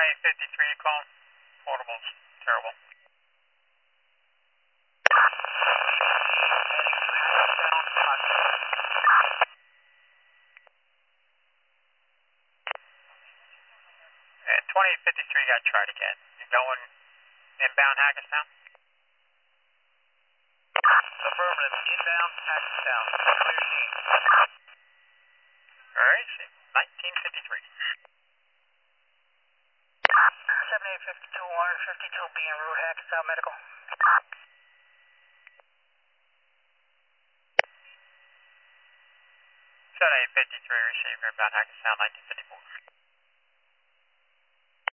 2853 clone. Portable's terrible. And 2853 got tried again. You're going inbound Hackettstown? Affirmative. Inbound Hackettstown. Clear scene. Alright, 1953. 7852, 152 being route Hackettstown Medical. 7853 receiver inbound Hackettstown 1954.